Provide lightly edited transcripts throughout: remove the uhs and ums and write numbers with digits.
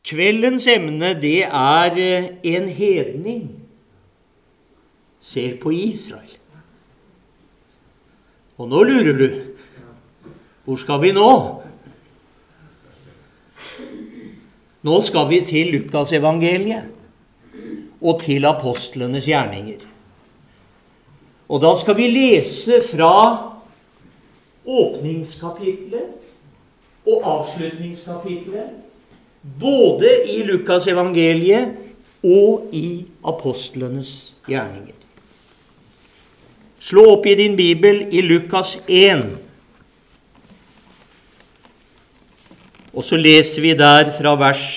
Kveldens emne, det er en hedning ser på Israel. Og nå lurer du, hvor skal vi nå? Nå skal vi til Lukas evangeliet og til apostlenes gjerninger. Og da skal vi lese fra åpningskapitlet og avslutningskapitlet, både i Lukas evangeliet og i apostlenes gjerninger. Slå opp i din bibel i Lukas 1. Og så leser vi der fra vers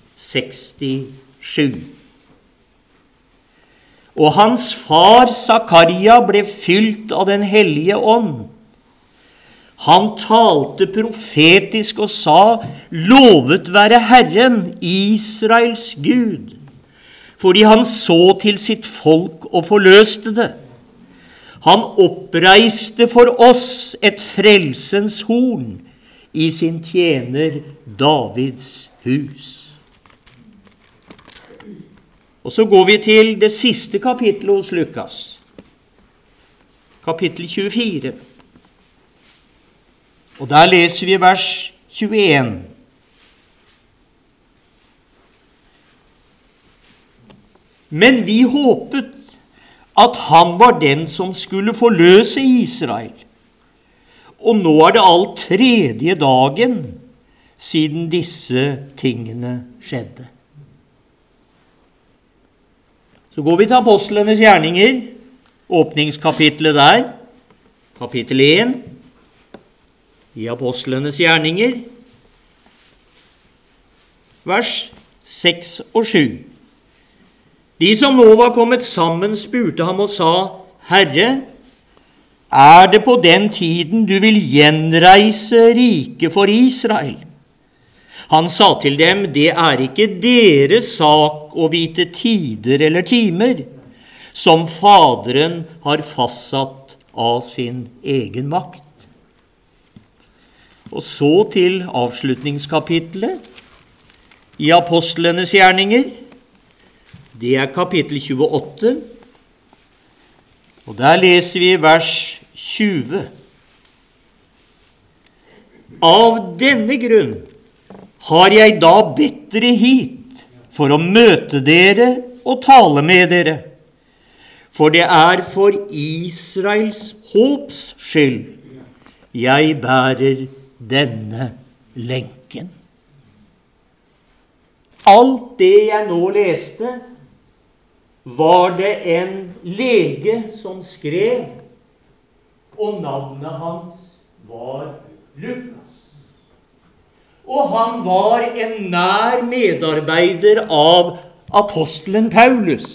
67. Og hans far Zakaria ble fylt av den hellige ånd. Han talte profetisk og sa, lovet være Herren, Israels Gud, fordi han så til sitt folk og forløste det. Han oppreiste for oss et frelsens horn i sin tjener Davids hus. Og så går vi til det siste kapittelet hos Lukas, kapittel 24. Og der leser vi vers 21. Men vi håpet at han var den som skulle forløse Israel. Og nå er det all tredje dagen siden disse tingene skjedde. Så går vi til apostlenes gjerninger, åpningskapitlet der, kapittel 1, i apostlenes gjerninger, vers 6 og 7. De som nå var kommet sammen spurte ham og sa, Herre, er det på den tiden du vil gjenreise riket for Israel? Han sa til dem, det er ikke deres sak å vite tider eller timer, som Faderen har fastsatt av sin egen makt. Og så til avslutningskapitlet i apostlenes gjerninger. Det er kapittel 28, og der leser vi vers 20. Av denne grunn har jeg da bedt dere hit for å møte dere og tale med dere, for det er for Israels håps skyld jeg bærer denne lenken. Alt det jeg nå leste, var det en lege som skrev, og navnet hans var Lukas. Og han var en nær medarbeider av apostelen Paulus.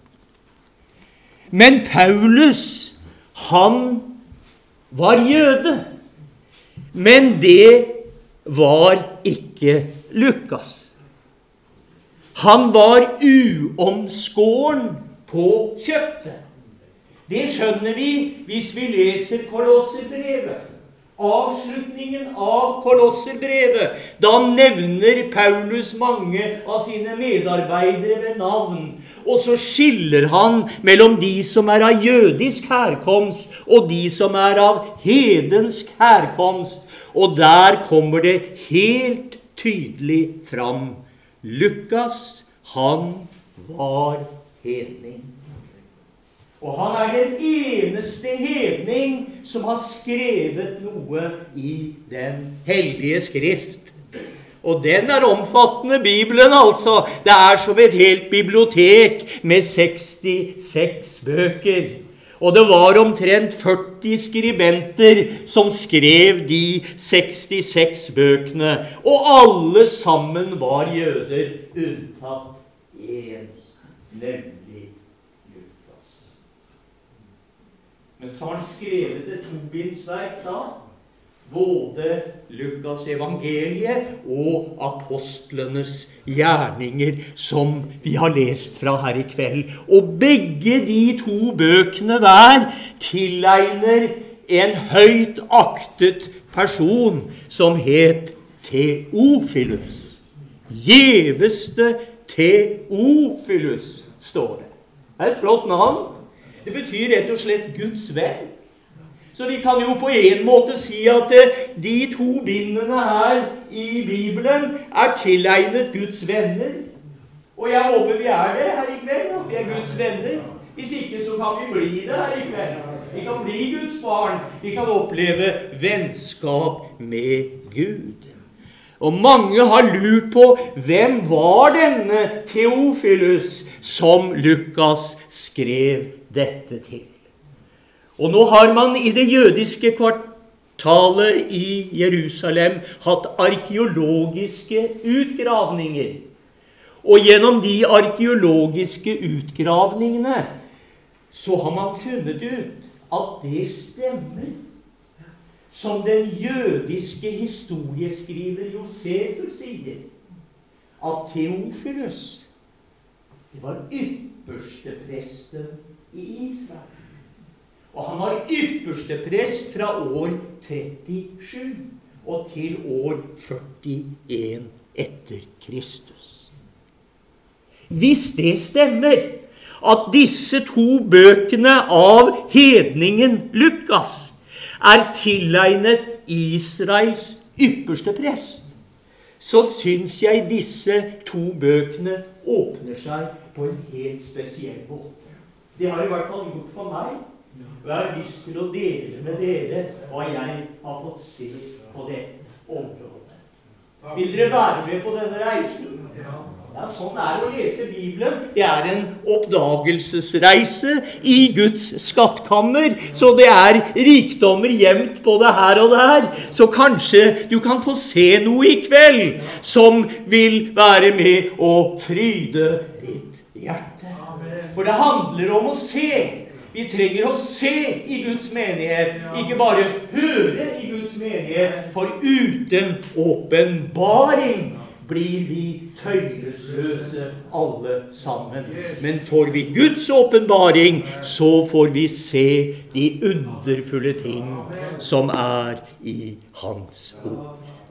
Men Paulus, han var jøde. Men det var ikke Lukas. Han var uomskåren på kjøttet. Det skjønner vi hvis vi leser Kolosserbrevet. Avslutningen av Kolosserbrevet, da nevner Paulus mange av sine medarbeidere ved navn, og så skiller han mellom de som er av jødisk herkomst og de som er av hedensk herkomst, og der kommer det helt tydelig fram. Lukas, han var hedning. Og han er den eneste hedning som har skrevet noe i den hellige skrift. Og den er omfattende, Bibelen altså. Det er som et helt bibliotek med 66 bøker. Og det var omtrent 40 skribenter som skrev de 66 bøkene. Og alle sammen var jøder, unntatt en, nemlig Lukas. Men så har han skrevet et tobindsverk da, både Lukas evangeliet og apostlenes gjerninger som vi har lest fra her i kveld. Og begge de to bøkene der tilegner en høyt aktet person som het Theophilus. gjeveste Theophilus, står det. Det er et flott navn. Det betyr rett og slett Guds venn. Så vi kan jo på en måte si at de to bindene her i Bibelen er tilegnet Guds venner. Og jeg håper vi er det her i kveld, at vi er Guds venner. Hvis ikke så kan vi bli det her i kveld. Vi kan bli Guds barn. Vi kan oppleve vennskap med Gud. Og mange har lurt på hvem var denne Theophilus som Lukas skrev dette til. Og nå har man i det jødiske kvartalet i Jerusalem hatt arkeologiske utgravninger. Og gjennom de arkeologiske utgravningene så har man funnet ut at det stemmer som den jødiske historieskriver Josefus sier, at Theophilus, det var ypperste presten i Israel. Og han var ypperste prest fra år 37 og til år 41 etter Kristus. Hvis det stemmer at disse to bøkene av hedningen Lukas er tilegnet Israels ypperste prest, så synes jeg disse to bøkene åpner seg på en helt spesiell måte. Det har i hvert fall gjort for meg. Og jeg har lyst til å dele med dere hva jeg har fått se på dette området. Vil dere være med på denne reisen? Ja, sånn er det å lese Bibelen. Det er en oppdagelsesreise i Guds skattkammer, så det er rikdommer gjemt både her og der. Så kanskje du kan få se noe i kveld som vil være med å fryde ditt hjerte. For det handler om å se. Vi trenger å se i Guds menighet, ikke bare høre i Guds menighet, for uten åpenbaring blir vi tøylesløse alle sammen. Men får vi Guds åpenbaring, så får vi se de underfulle ting som er i hans ord.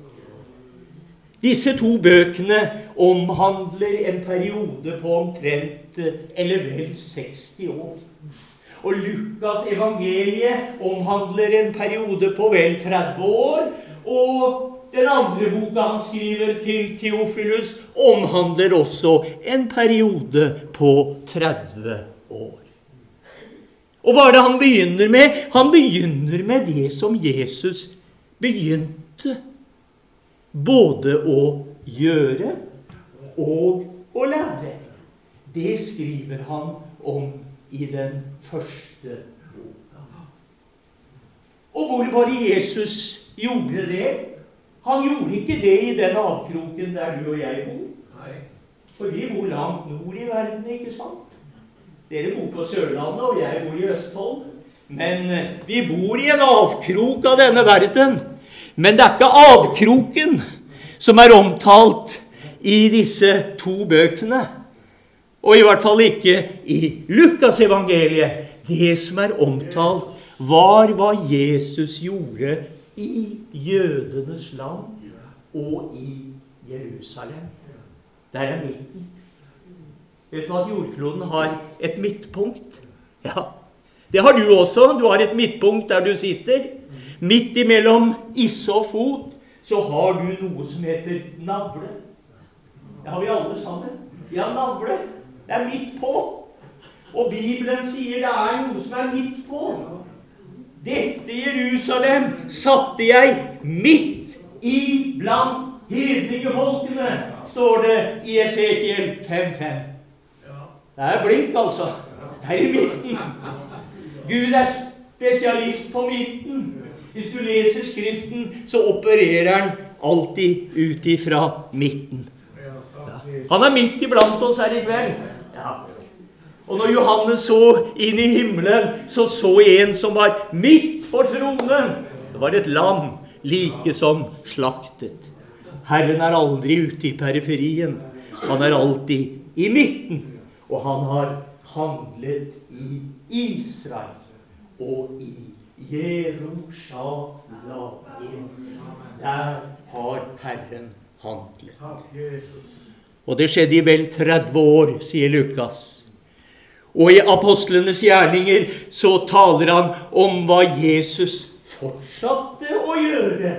Disse to bøkene omhandler en periode på omtrent eller vel 60 år. Og Lukas evangeliet omhandler en periode på vel 30 år, og den andre boka han skriver til Theophilus omhandler også en periode på 30 år. Og hva er det han begynner med? Han begynner med det som Jesus begynte både å gjøre og å lære. Det skriver han om i den første boka. Og hvor var det Jesus gjorde det? Han gjorde ikke det i den avkroken der du og jeg bor. For vi bor langt nord i verden, ikke sant? Dere bor på Sørlandet, og jeg bor i Østfold. Men vi bor i en avkrok av denne verden. Men det er ikke avkroken som er omtalt i disse to bøkene. Og i hvert fall ikke i Lukas evangeliet. Det som er omtalt var hva Jesus gjorde i jødenes land og i Jerusalem. Der er midten. Vet du at jordkloden har et midtpunkt? Ja, det har du også. Du har et midtpunkt der du sitter. Midt imellom isse og fot så har du noe som heter navle. Det har vi alle sammen. Vi har navle. Det er midt på. Og Bibelen sier det er noe som er midt på. Dette Jerusalem satte jeg midt i blant hedningefolkene, står det i Esekiel 5:5. Det er blink altså. Det er i midten. Gud er spesialist på midten. Hvis du leser skriften, så opererer han alltid ut ifra midten. Ja. Han er midt iblant oss her i kveld. Ja. Og når Johannes så inn i himmelen, så en som var midt for tronen. Det var et lam, like som slaktet. Herren er aldri ute i periferien. Han er alltid i midten. Og han har handlet i Israel og i Jerusalem. Der har Herren handlet. Og det skjedde i vel 30 år, sier Lukas. Og i apostlenes gjerninger så taler han om hva Jesus fortsatte å gjøre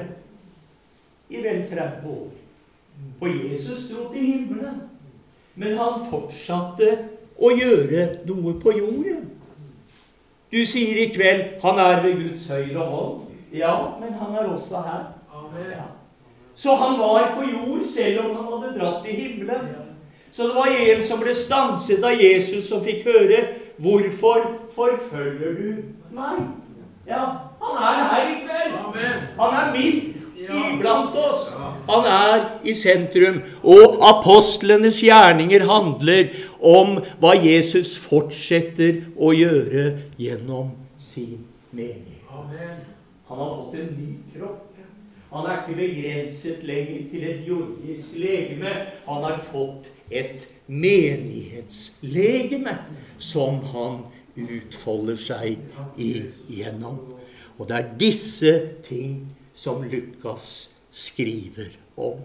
i vel 30 år. For Jesus dro til himmelen, men han fortsatte å gjøre noe på jorden. Du sier i kveld, han er ved Guds høyre hånd. Ja, men han er også her. Ja. Så han var på jord selv om han hadde dratt til himmelen. Så det var en som ble stanset av Jesus som fikk høre, hvorfor forfølger du meg? Ja, han er her i kveld. Han er midt iblant oss. Han er i sentrum. Og apostlenes gjerninger handler om hva Jesus fortsetter å gjøre gjennom sin menighet. Han har fått en ny kropp. Han er ikke begrenset lenger til et jordisk legeme. Han har fått et menighetslegeme som han utfolder seg igjennom. Og det er disse ting som Lukas skriver om.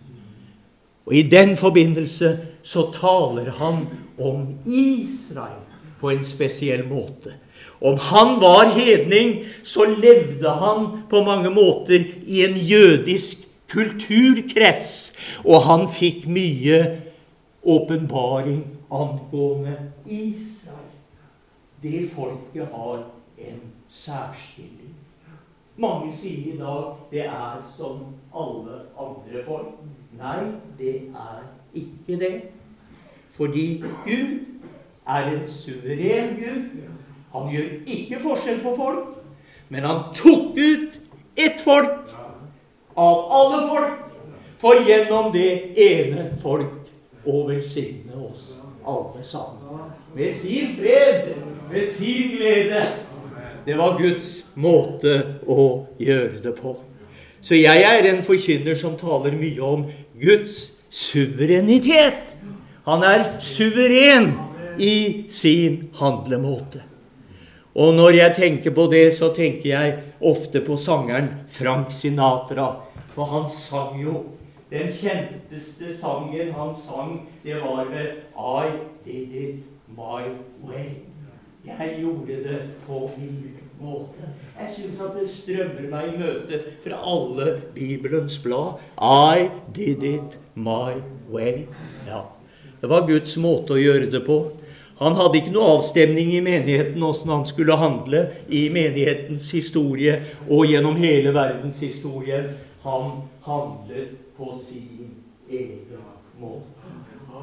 Og i den forbindelse så taler han om Israel på en spesiell måte. Om han var hedning, så levde han på mange måter i en jødisk kulturkrets, og han fikk mye åpenbaring angående Israel. Det folket har en særstilling. Mange sier i dag, det er som alle andre folk. Nei, det er ikke det. Fordi Gud er en suveren Gud. Han gjør ikke forskjell på folk, men han tok ut ett folk av alle folk, for gjennom det ene folk å velsigne oss alle sammen. Med sin fred, med sin glede. Det var Guds måte å gjøre det på. Så jeg er en forkynner som taler mye om Guds suverenitet. Han er suveren i sin handlemåte. Og når jeg tenker på det, så tenker jeg ofte på sangeren Frank Sinatra. For han sang jo, den kjenteste sangen han sang, det var vel I did it my way. Jeg gjorde det på min måte. Jeg synes at det strømmer meg i møte fra alle Bibelens blad. I did it my way. Ja, det var Guds måte å gjøre det på. Han hadde ikke noe avstemning i menigheten hvordan han skulle handle i menighetens historie og gjennom hele verdens historie. Han handlet på sin egen måte.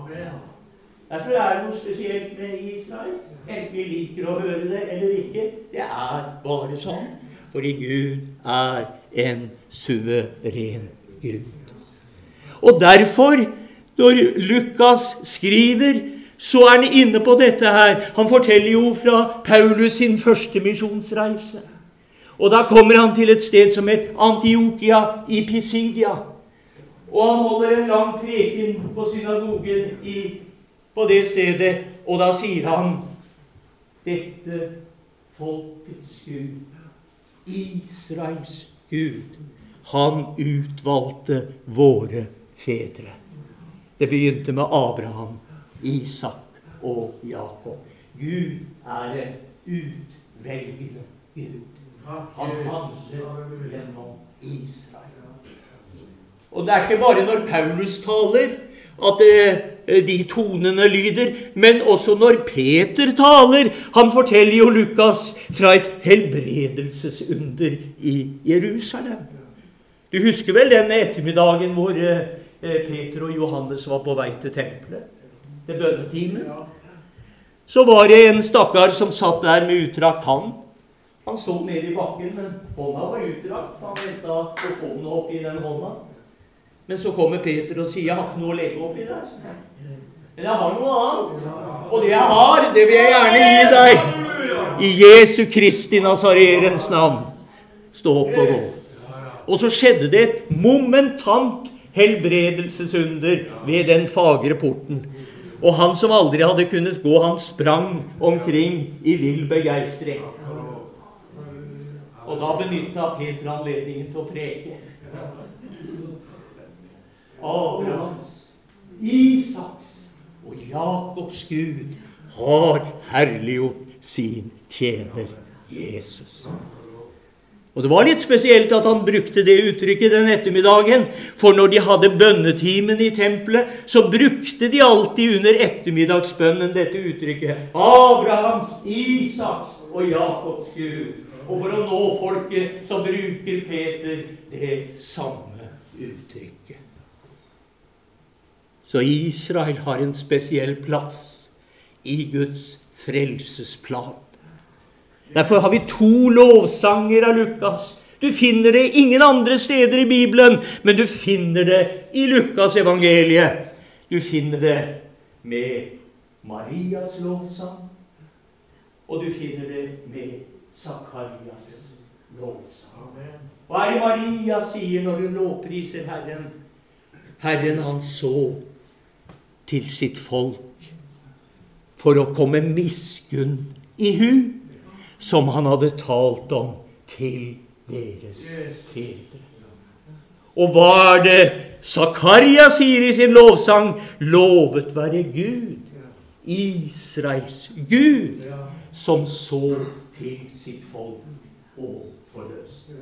Derfor er det noe spesielt med Israel. Enten vi liker å høre det eller ikke. Det er bare sånn. Fordi Gud er en suveren Gud. Og derfor, når Lukas skriver, så er han inne på dette her. Han forteller jo fra Paulus sin første misjonsreise. Og da kommer han til et sted som het Antiokia i Pisidia. Og han holder en lang preken på synagogen på det stedet. Og da sier han, dette folkets Gud, Israels Gud, han utvalgte våre fedre. Det begynte med Abraham, Isak og Jakob. Gud er en utvelgende Gud. Han handler gjennom Israel. Og det er ikke bare når Paulus taler at de tonene lyder, men også når Peter taler. Han forteller jo Lukas fra et helbredelsesunder i Jerusalem. Du husker vel denne ettermiddagen hvor Peter og Johannes var på vei til tempelet? Til bønnetimen. Så var det en stakkar som satt der med utdrakt hand. Han så ned i bakken, men hånda var utdrakt, for han ventet å få noe opp i den hånda. Men så kommer Peter og sier, jeg har ikke noe å legge opp i der. Men jeg har noe annet. Og det jeg har, det vil jeg gjerne gi deg. I Jesu Kristi Nazarerens navn. Stå opp og gå. Og så skjedde det et momentant helbredelsesunder ved den fagre porten. Og han som aldri hadde kunnet gå, han sprang omkring i vill begeistring. Og da benyttet Peter anledningen til å preke. Abrahams, Isaks og Jakobs Gud har herliggjort sin tjener Jesus. Og det var litt spesielt at han brukte det uttrykket den ettermiddagen, for når de hadde bønnetimen i tempelet, så brukte de alltid under ettermiddagsbønnen dette uttrykket, Abrahams, Isaks og Jakobs Gud. Og for å nå folket så bruker Peter det samme uttrykket. Så Israel har en spesiell plass i Guds frelsesplan. Derfor har vi 2 lovsanger av Lukas. Du finner det ingen andre steder i Bibelen, men du finner det i Lukas evangeliet. Du finner det med Marias lovsang, og du finner det med Sakarias lovsang. Hva er det Maria sier når hun lovpriser Herren? Herren han så til sitt folk for å komme miskunn i hu, som han hadde talt om til deres fedre. Og hva er det Sakaria sier i sin lovsang? Lovet være Gud, Israels Gud, som så til sitt folk og forløste.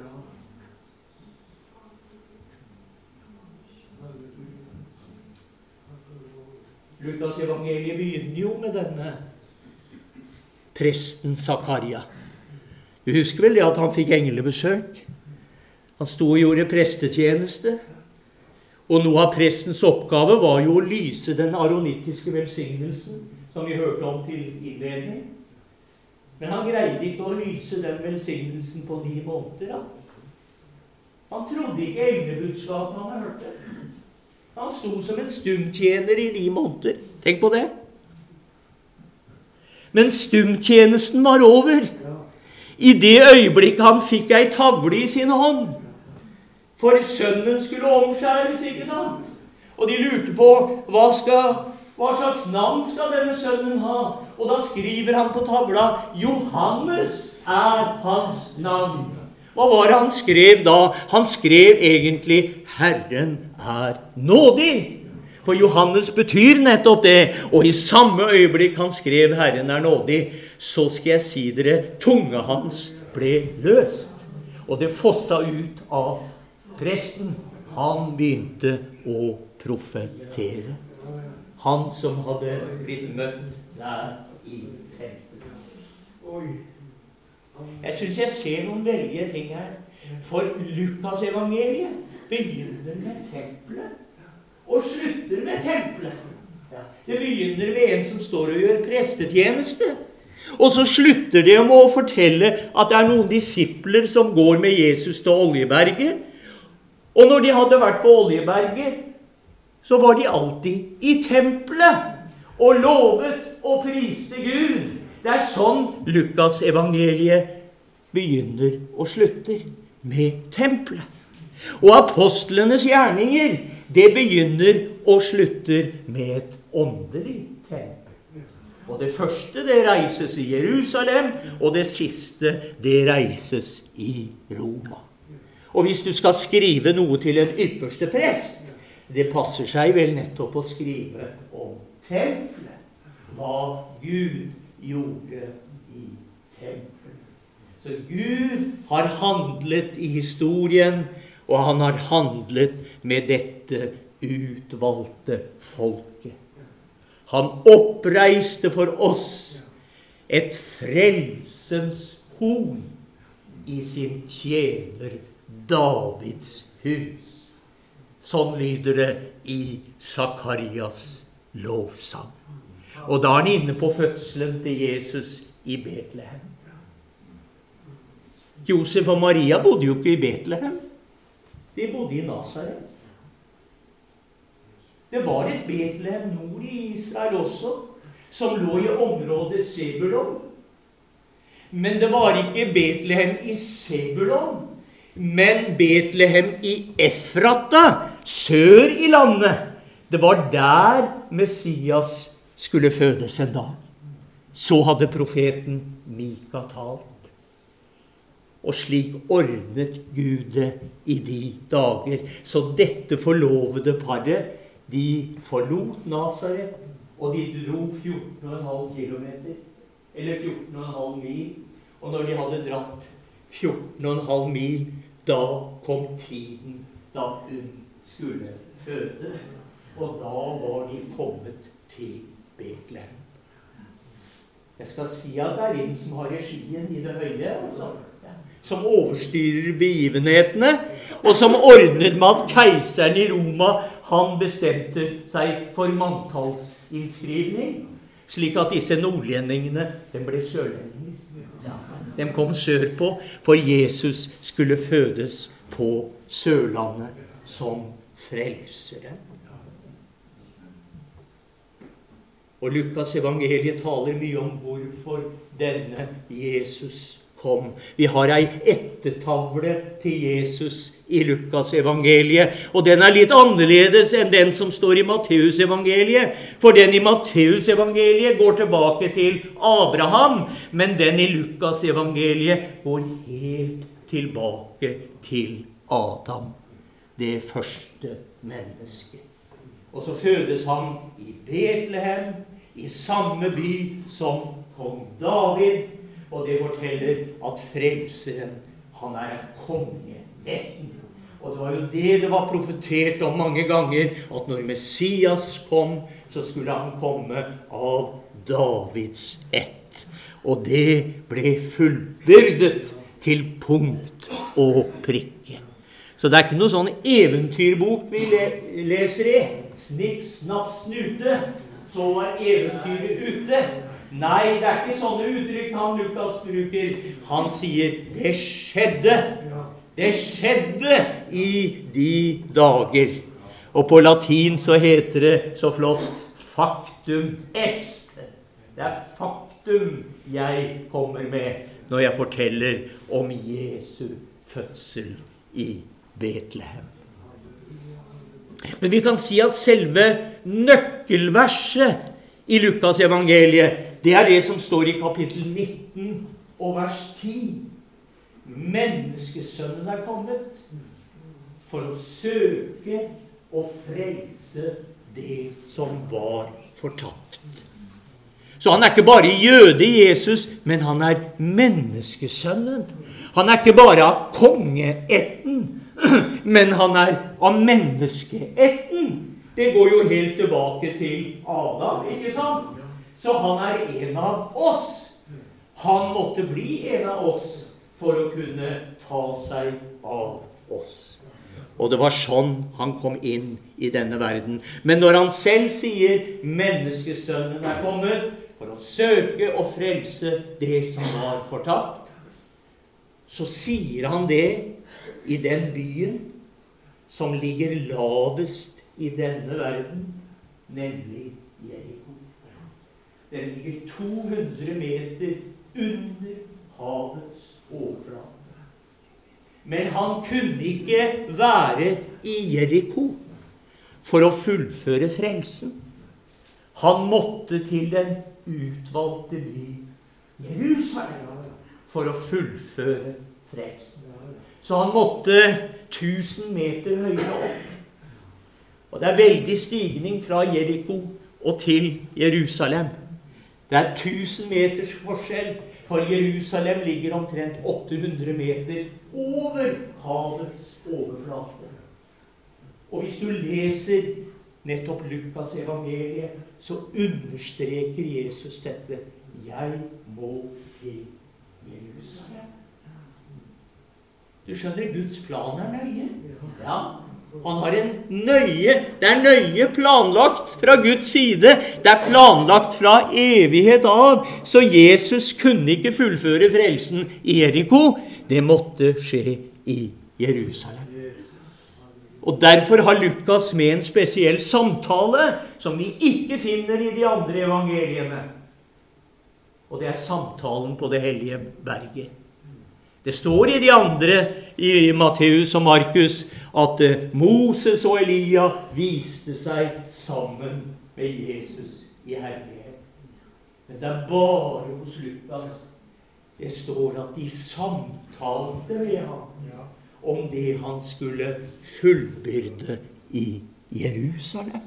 Lukas evangeliet begynner jo med denne presten Sakaria. Du husker vel det at han fikk englebesøk? Han sto og gjorde prestetjeneste. Og noe av prestens oppgave var jo å lyse den aronittiske velsignelsen, som vi hørte om til innledning. Men han greide ikke å lyse den velsignelsen på 9 måneder. Da. Han trodde ikke englebudskapet han hørte. Han sto som en stumtjener i 9 måneder. Tenk på det. Men stumtjenesten var over. I det øyeblikket han fikk ei tavle i sin hånd. For sønnen skulle omskjæres, ikke sant? Og de lurte på, hva slags navn skal denne sønnen ha? Og da skriver han på tavla, Johannes er hans navn. Hva var det han skrev da? Han skrev egentlig, Herren er nådig. For Johannes betyr nettopp det, og i samme øyeblikk han skrev Herren er nådig, så skal jeg si dere, tunga hans ble løst. Og det fossa ut av presten. Han begynte å profetere. Han som hadde blitt møtt der i tempelet. Jeg synes jeg ser noen veldige ting her. For Lukas evangeliet begynner med tempelet og slutter med tempelet. Ja, det begynner med en som står og gjør prestetjeneste. Og så slutter det med å fortelle at det er noen disipler som går med Jesus til Oljeberget. Og når de hadde vært på Oljeberget, så var de alltid i tempelet og lovet og priste Gud. Det er sånn Lukas evangeliet begynner og slutter, med tempelet. Og apostlenes gjerninger, det begynner og slutter med et åndelig tempel. Og det første, det reises i Jerusalem, og det siste, det reises i Roma. Og hvis du skal skrive noe til en ypperste prest, det passer seg vel nettopp å skrive om tempelet. Hva Gud gjorde i tempelet. Så Gud har handlet i historien, og han har handlet med dette utvalgte folket. Han oppreiste for oss et frelsens horn i sin tjener Davids hus. Sånn lyder det i Sakarias lovsang. Og da er han inne på fødselen til Jesus i Betlehem. Josef og Maria bodde jo ikke i Betlehem. De bodde i Nazaret. Det var et Betlehem nord i Israel også, som lå i området Sebulon. Men det var ikke Betlehem i Sebulon, men Betlehem i Efrata, sør i landet. Det var der Messias skulle fødes en dag. Så hadde profeten Mika talt. Og slik ordnet Gud det i de dager. Så dette forlovede paret, de forlot Nazaret, og de dro 14,5 kilometer, eller 14,5 mil. Og når de hadde dratt 14,5 mil, da kom tiden da hun skulle føde. Og da var de kommet til Betlehem. Jeg skal si at det er en som har regien i det høye, altså. Som overstyrer begivenhetene, og som ordnet med at keiseren i Roma, han bestemte seg for manntallsinnskrivning, slik at disse nordlendingene, de ble sørlendinger. Ja, de kom sørpå, for Jesus skulle fødes på Sørlandet som frelseren. Og Lukas evangeliet taler mye om hvorfor denne Jesus kom. Vi har ei ettertavle til Jesus i Lukas evangeliet, og den er litt annerledes enn den som står i Matteus evangeliet, for den i Matteus evangeliet går tilbake til Abraham, men den i Lukas evangeliet går helt tilbake til Adam, det første mennesket. Og så fødes han i Betlehem, i samme by som kong David, og det forteller at frelseren, han er kongeætten. Og det var jo det var profetert om mange ganger, at når Messias kom, så skulle han komme av Davids ett. Og det ble fullbyrdet til punkt og prikke. Så det er ikke noe sånn eventyrbok vi leser i. Snipp, snapp, snute, så var eventyret ute. Nei, det er ikke sånne uttrykk han Lukas bruker. Han sier, det skjedde. Det skjedde i de dager. Og på latin så heter det så flott, factum est. Det er faktum jeg kommer med når jeg forteller om Jesu fødsel i Betlehem. Men vi kan si at selve nøkkelverset i Lukas evangeliet, det er det som står i kapittel 19 og vers 10. Menneskesønnen er kommet for å søke og frelse det som var fortapt. Så han er ikke bare jøde Jesus, men han er menneskesønnen. Han er ikke bare av kongeætten, men han er av menneskeætten. Det går jo helt tilbake til Adam, ikke sant? Så han er en av oss. Han måtte bli en av oss for å kunne ta seg av oss. Og det var sånn han kom inn i denne verden. Men når han selv sier menneskesønnen er kommet for å søke og frelse det som var fortapt, så sier han det i den byen som ligger lavest i denne verden, nemlig Jericho. Den ligger 200 meter under havets overflate. Men han kunne ikke være i Jericho for å fullføre frelsen. Han måtte til den utvalgte by Jerusalem for å fullføre frelsen. Så han måtte 1000 meter høyere opp. Og det er veldig stigning fra Jericho og til Jerusalem. Det er 1000 meters forskjell, for Jerusalem ligger omtrent 800 meter over havets overflate. Og hvis du leser nettopp Lukas evangeliet, så understreker Jesus dette. Jeg må til Jerusalem. Du skjønner, Guds plan er nøye. Ja, han har det er nøye planlagt fra Guds side. Det er planlagt fra evighet av. Så Jesus kunne ikke fullføre frelsen i Jericho. Det måtte skje i Jerusalem. Og derfor har Lukas med en spesiell samtale som vi ikke finner i de andre evangeliene. Og det er samtalen på det hellige berget. Det står i de andre, i Matteus og Markus, at Moses og Elia viste seg sammen med Jesus i herlighet. Men det er bare hos Lukas Det står at de samtalte med ham om det han skulle fullbyrde i Jerusalem.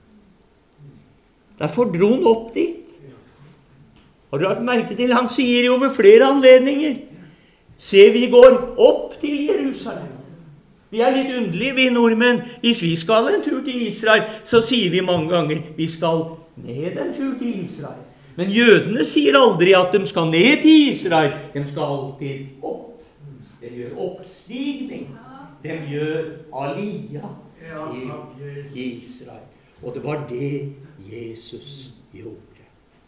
Derfor dro han opp dit. Har du lagt merke til? Han sier jo ved flere anledninger: se, vi går opp til Jerusalem. Vi er litt underlige, vi nordmenn. Hvis vi skal en tur til Israel, så sier vi mange ganger vi skal ned en tur til Israel. Men jødene sier aldri at de skal ned til Israel. De skal alltid opp. De gjør oppstigning. De gjør aliyah til Israel. Og det var det Jesus gjorde.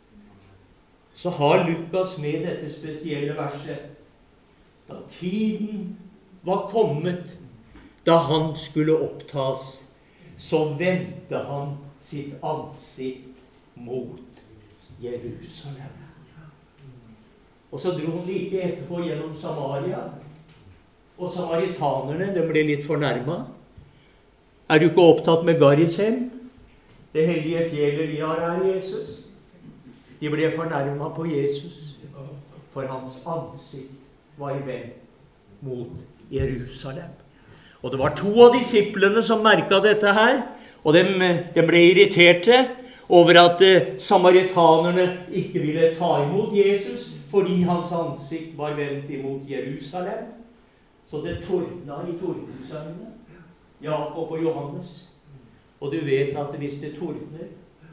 Så har Lukas med dette spesielle verset. Da tiden var kommet, da han skulle opptas, så vendte han sitt ansikt mot Jerusalem. Og så dro han like etterpå gjennom Samaria, og samaritanerne, de ble litt fornærmet. Er du ikke opptatt med Garizim? Det hellige fjellet vi har her, Jesus. De ble fornærmet på Jesus, for hans ansikt var vendt mot Jerusalem. Og det var 2 av disiplene som merket dette her, og de ble irriterte over at samaritanerne ikke ville ta imot Jesus, fordi hans ansikt var vendt imot Jerusalem. Så det tordna i tordensønnene, Jakob og Johannes. Og du vet at hvis det tordner,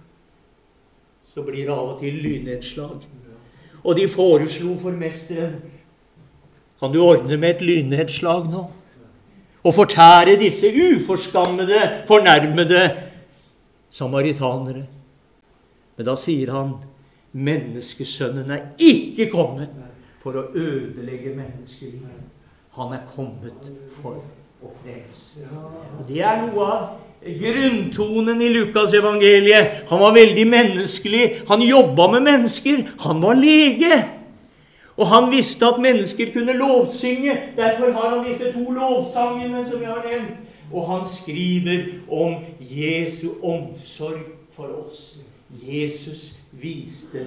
så blir det av og til lynnedslag. Og de foreslo for mesteren: kan du ordne med et lynnedslag nå? Og fortære disse uforskammede, fornærmede samaritanere. Men da sier han: menneskesønnen er ikke kommet for å ødelegge menneskelivet. Han er kommet for å frelse. Og det er noe av grunntonen i Lukas evangeliet. Han var veldig menneskelig. Han jobbet med mennesker. Han var lege. Og han visste at mennesker kunne lovsynge. Derfor har han disse 2 lovsangene som jeg har nevnt. Og han skriver om Jesu omsorg for oss. Jesus viste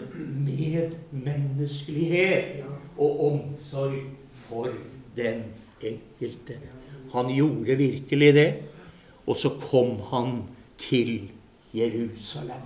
medmenneskelighet og omsorg for den enkelte. Han gjorde virkelig det. Og så kom han til Jerusalem.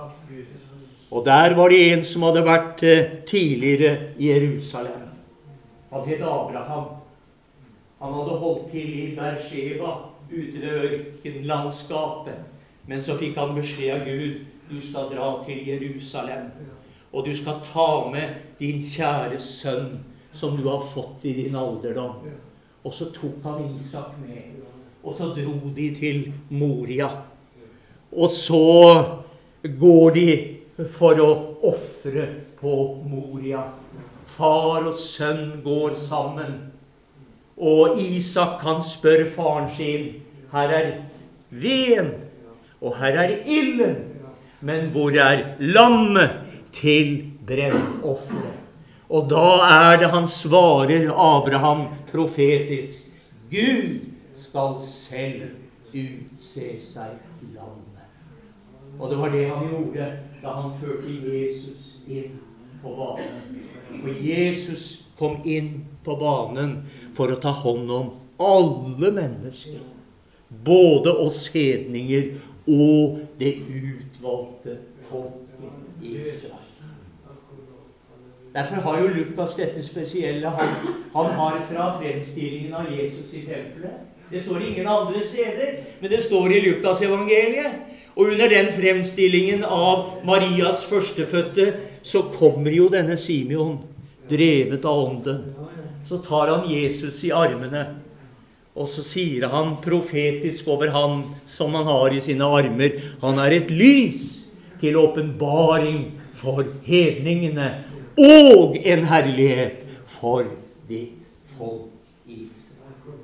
Og der var det en som hadde vært tidligere i Jerusalem. Han het Abraham. Han hadde holdt til i Beersheba, ute ved ørkenlandskapet. Men så fikk han beskjed av Gud: du skal dra til Jerusalem. Og du skal ta med din kjære sønn, som du har fått i din alderdom. Og så tok han Isak med. Og så dro de til Moria. Og så går de for å offre på Moria. Far og sønn går sammen. Og Isak, han spør faren sin: her er veden, og her er ilden, men hvor er lammet til brennofferet? Og da er det han svarer Abraham profetisk: Gud skal selv utse seg lammet. Og det var det han gjorde da han førte Jesus inn på banen. Og Jesus kom inn på banen for å ta hånd om alle mennesker, både oss hedninger og det utvalgte folket i Israel. Derfor har jo Lukas dette spesielle. Han har fra fremstillingen av Jesus i tempelet. Det står ingen andre steder, men det står i Lukas evangeliet. Og under den fremstillingen av Marias førstefødte, så kommer jo denne Simeon, drevet av ånden. Så tar han Jesus i armene, og så sier han profetisk over han som han har i sine armer: han er et lys til åpenbaring for hedningene, og en herlighet for ditt folk Israel.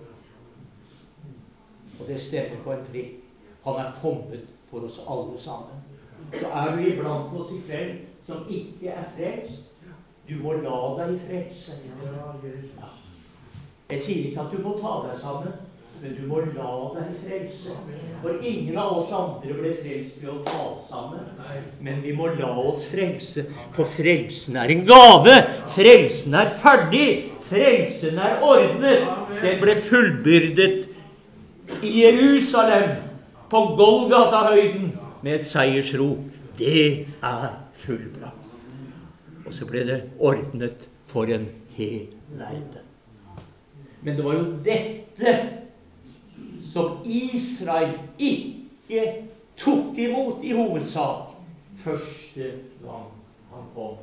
Og det stemmer på en prikk. Han er kommet for oss alle sammen. Så er du iblant oss i kveld som ikke er frelst, du må la deg frelse. Ja. Jeg sier ikke at du må ta deg sammen, men du må la deg frelse. For ingen av oss andre ble frelst ved å tale sammen. Men vi må la oss frelse, for frelsen er en gave. Frelsen er ferdig. Frelsen er ordnet. Den ble fullbyrdet i Jerusalem, på Golgata-høyden, med et seiersrop. Det er fullbrakt. Og så ble det ordnet for en hel verden. Men det var jo dette som Israel ikke tok imot i hovedsak første gang han kom.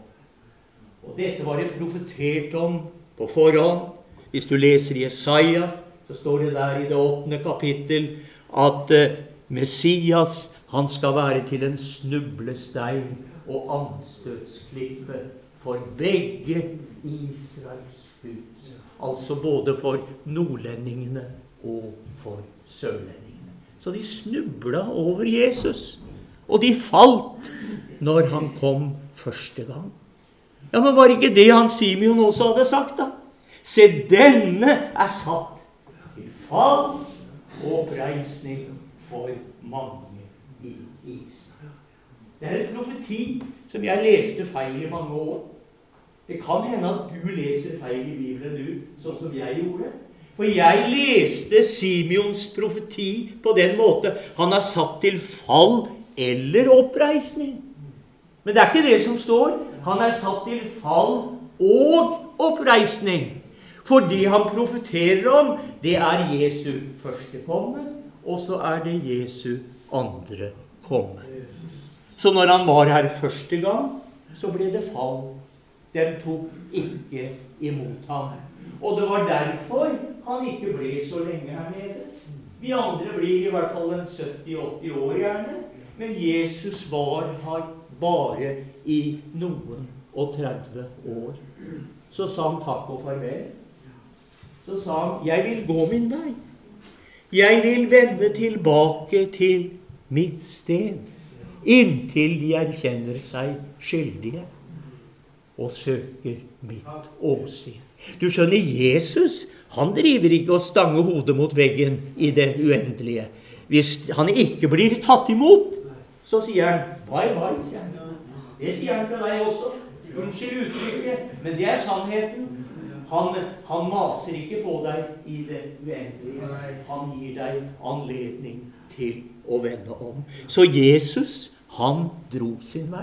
Og dette var det profetert om på forhånd. Hvis du leser Jesaja, så står det der i det 8. kapittel at Messias, han skal være til en snublestein og anstøtsklippe for begge Israels hus. Altså både for nordlendingene og for sørlendingene. Så de snubla over Jesus, og de falt når han kom første gang. Ja, men var ikke det han Simeon også hadde sagt da? Se, denne er satt til fall og oppreisning for mange i Israel. Det er en profeti som jeg leste feil i mange år. Det kan hende at du leser feil i Bibelen du, sånn som jeg gjorde. For jeg leste Simeons profeti på den måte. Han er satt til fall eller oppreisning. Men det er ikke det som står. Han er satt til fall og oppreisning. For det han profeterer om, det er Jesu første komme, og så er det Jesu andre komme. Så når han var her første gang, så ble det fall. De tok ikke imot ham. Og det var derfor han ikke ble så lenge her nede. Vi andre blir i hvert fall en 70-80 år gjerne, men Jesus var her bare i noen og 30 år. Så sa han takk og farvel. Så sa han, jeg vil gå min vei. Jeg vil vende tilbake til mitt sted, inntil de erkjenner seg skyldige og søker mitt åsyn. Du skjønner, Jesus, han driver ikke og stanger hodet mot veggen i det uendelige. Hvis han ikke blir tatt imot, så sier han, bye bye, sier han. Det sier han til deg også. Unnskyld uttrykket, men det er sannheten. Han maser ikke på deg i det uendelige. Han gir deg anledning til å vende om. Så Jesus, han dro sin vei.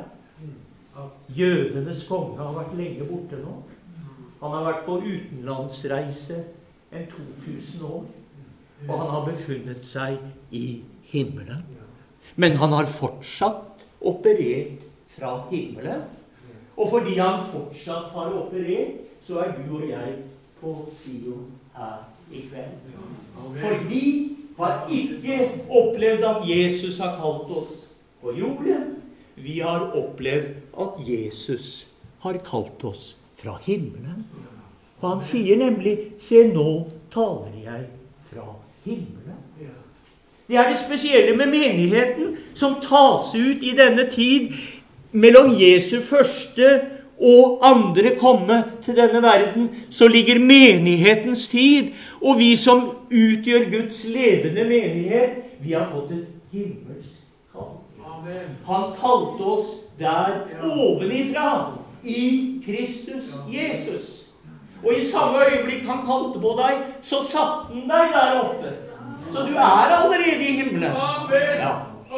Jødenes konge har vært lenge borte nå. Han har vært på utenlandsreise en 2000 år, og han har befunnet seg i himmelen. Men han har fortsatt operert fra himmelen. Og fordi han fortsatt har operert, så er du og jeg på Sion her i kveld. For vi har ikke opplevd at Jesus har kalt oss på jorden. Vi har opplevd at Jesus har kalt oss fra himmelen. Og han sier nemlig, se nå taler jeg fra himmelen. Det er det spesielle med menigheten som tas ut i denne tid mellom Jesu første og andre komme til denne verden. Så ligger menighetens tid, og vi som utgjør Guds levende menighet, vi har fått et himmelsk kall. Han kalte oss der ovenifra i Kristus Jesus. Og i samme øyeblikk han kalte på deg, så satte han deg der oppe. Så du er allerede i himmelen. Ja.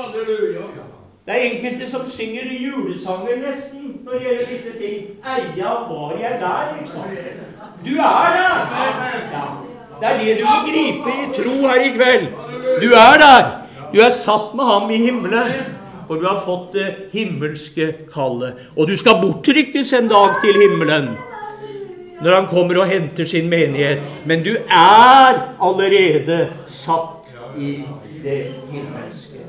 Det er enkelte som synger julesanger nesten når det gjelder disse ting. Eia, var jeg der, liksom? Du er der! Ja. Det er det du må gripe i tro her i kveld. Du er der. Du er satt med ham i himmelen. Og du har fått det himmelske kallet. Og du skal bortrykkes en dag til himmelen, når han kommer og henter sin menighet. Men du er allerede satt i det himmelske.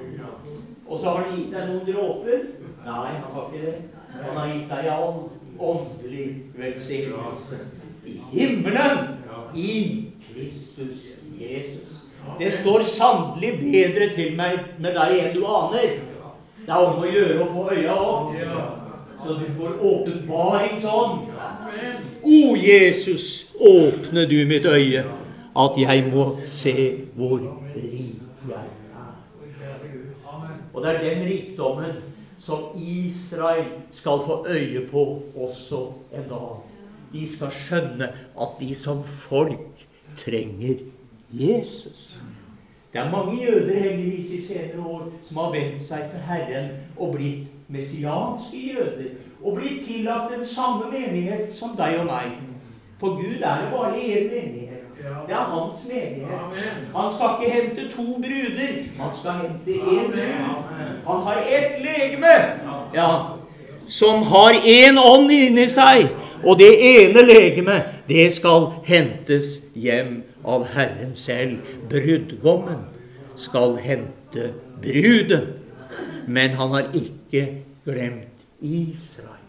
Og så har han gitt deg noen dråper. Nei, han har ikke det. Han har gitt deg all åndelig velsignelse i himmelen, i Kristus Jesus. Det står sannelig bedre til meg med deg enn du aner. Det er om å gjøre å få øya opp, så du får åpenbaringsånd. O Jesus, åpne du mitt øye, at jeg må se hvor rik jeg er. Og det den rikdommen som Israel skal få øye på også en dag. De skal skjønne at de som folk trenger Jesus. Det mange jøder heldigvis i senere år som har vendt seg til Herren og blitt messianske jøder, og blitt tillagt den samme menighet som deg og meg. For Gud det bare en menighet. Det hans menighet. Han skal ikke hente 2 bruder, han skal hente 1 brud. Han har ett legeme, som har en ånd inni seg, og det ene legeme, det skal hentes hjem av Herren selv. Brudgommen skal hente bruden, men han har ikke glemt Israel.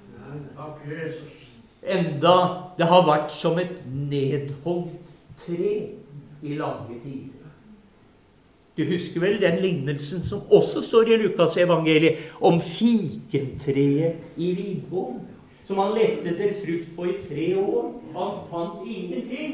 Enda det har vært som et nedhogd tre i lange tider. Du husker vel den lignelsen som også står i Lukas evangeliet om fikentreet i vingården, som han lette etter frukt på i 3 år. Han fant ingenting.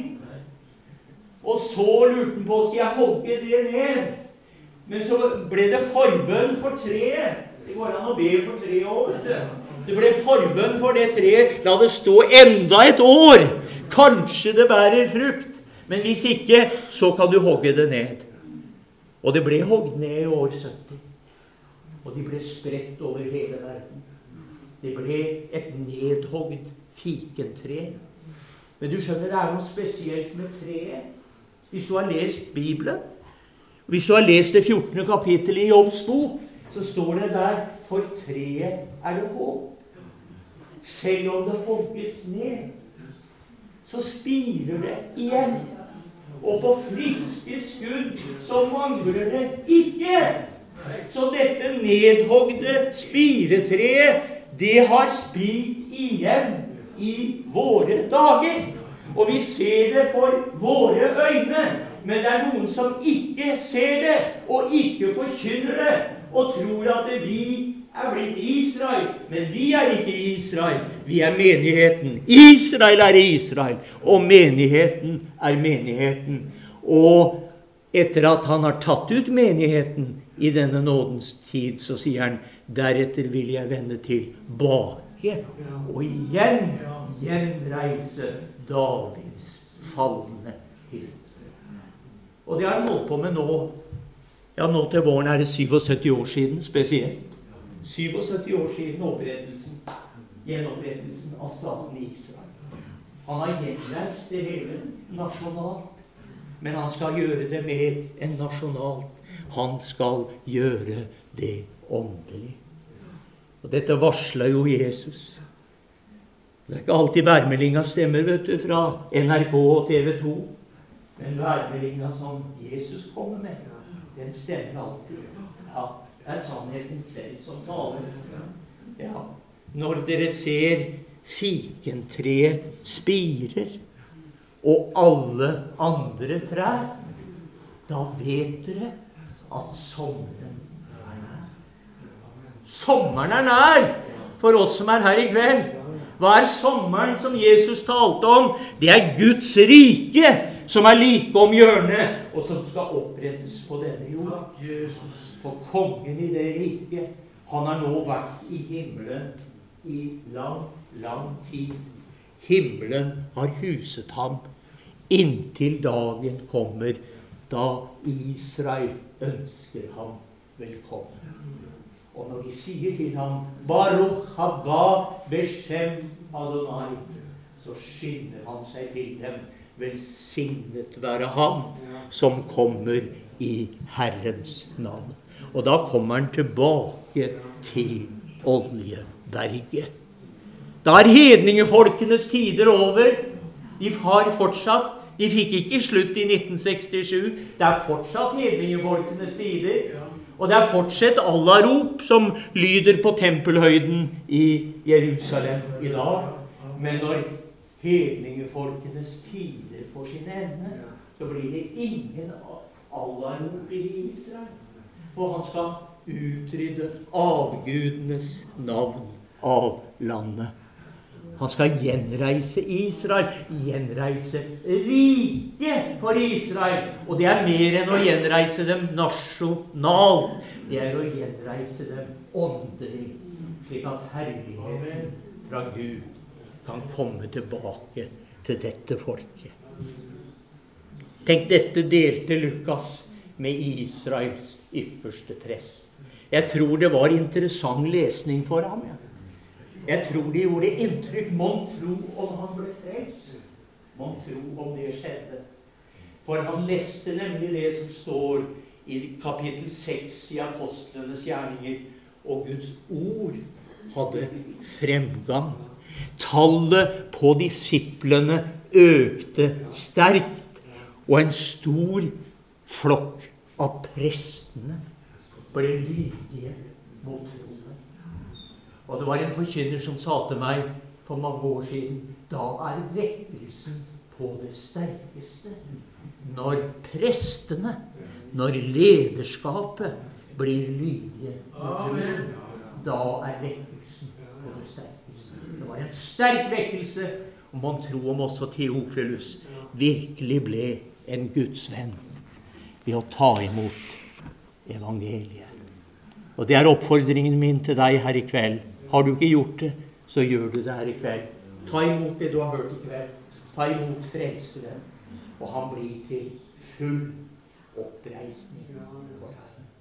Og så lurte han på, skal jeg hogge det ned? Men så ble det forbønn for treet. Det går an å be for 3 år, vet du. Det ble forbønn for det treet. La det stå enda et år. Kanskje det bærer frukt. Men hvis ikke, så kan du hogge det ned. Og det ble hogd ned i år 70. Og de ble spredt over hele verden. Det ble et nedhogd fikentre. Men du skjønner, det noe spesielt med treet. Hvis du har lest Bibelen, hvis du har lest det 14. kapittel i Jobbs bok, så står det der, for treet det håp. Selv om det hogges ned, så spirer det igjen. Og på friske skudd så mangler det ikke. Så dette nedhogde spiretreet, det har spirt igjen i våre dager. Og vi ser det for våre øyne, men det noen som ikke ser det, og ikke forkynner det, og tror at vi blitt Israel, men vi ikke Israel, vi menigheten. Israel Israel, og menigheten menigheten. Og etter at han har tatt ut menigheten i denne nådens tid, så sier han, deretter vil jeg vende tilbake, og igjen gjenreise Davids fallende hus. Og det har han holdt på med nå. Ja, nå til våren det 77 år siden spesielt. 77 år siden gjenopprettelsen av staten Israel. Han har gjenreist det hele nasjonalt, men han skal gjøre det mer enn nasjonalt. Han skal gjøre det åndelig. Og dette varsler jo Jesus. Det ikke alltid værmeldinga stemmer, vet du, fra NRK og TV 2. Men værmeldinga som Jesus kommer med, den stemmer alltid. Ja, det sannheten selv som taler. Ja, når dere ser fikentreet spirer, og alle andre trær, da vet dere at sommeren nær. Sommeren nær for oss som her i kveld. Hva sommeren som Jesus talte om? Det Guds rike som like om hjørnet, og som skal opprettes på denne jord. For kongen i det riket, han har nå vært i himmelen i lang tid. Himmelen har huset ham inntil dagen kommer, da Israel ønsker ham velkommen. Og når de sier til ham, Baruch haba beshem Adonai, så skynder han seg til dem, velsignet være han som kommer i Herrens navn. Og da kommer han tilbake til Oljeberget. Da hedningefolkenes tider over. De har fortsatt. De fikk ikke slutt i 1967. Det fortsatt hedningefolkenes tider. Og det fortsatt Allah-rop som lyder på tempelhøyden i Jerusalem i dag. Men når hedningefolkenes tider får sin ende, så blir det ingen Allah-rop i Israel. For han skal utrydde avgudenes navn av landet. Han skal gjenreise Israel, gjenreise riket for Israel. Og det er mer enn å gjenreise dem nasjonalt. Det er å gjenreise dem åndelig, slik at herligheten fra Gud kan komme tilbake til dette folket. Tenk, dette delte Lukas med Israels ypperste prest. Jeg tror det var interessant lesning for ham. Jeg tror det gjorde inntrykk. Mon tro om han ble frelst. Mon tro om det skjedde. For han leste nemlig det som står i kapittel 6 i Apostlenes gjerninger. Og Guds ord hadde fremgang. Tallet på disiplene økte sterkt, og en stor flokk av prestene ble lydige mot troen. Og det var en forkynner som sa til meg for mange år siden, da er vekkelsen på det sterkeste. Når prestene, når lederskapet blir lydige mot troen, da er vekkelsen på det sterkeste. Det var en sterk vekkelse, og man tror om også Theophilus virkelig ble en Guds venn ved å ta imot evangeliet. Og det er oppfordringen min til deg her i kveld. Har du ikke gjort det, så gjør du det her i kveld. Ta imot det du har hørt i kveld. Ta imot frelseren, og han blir til full oppreisning for deg.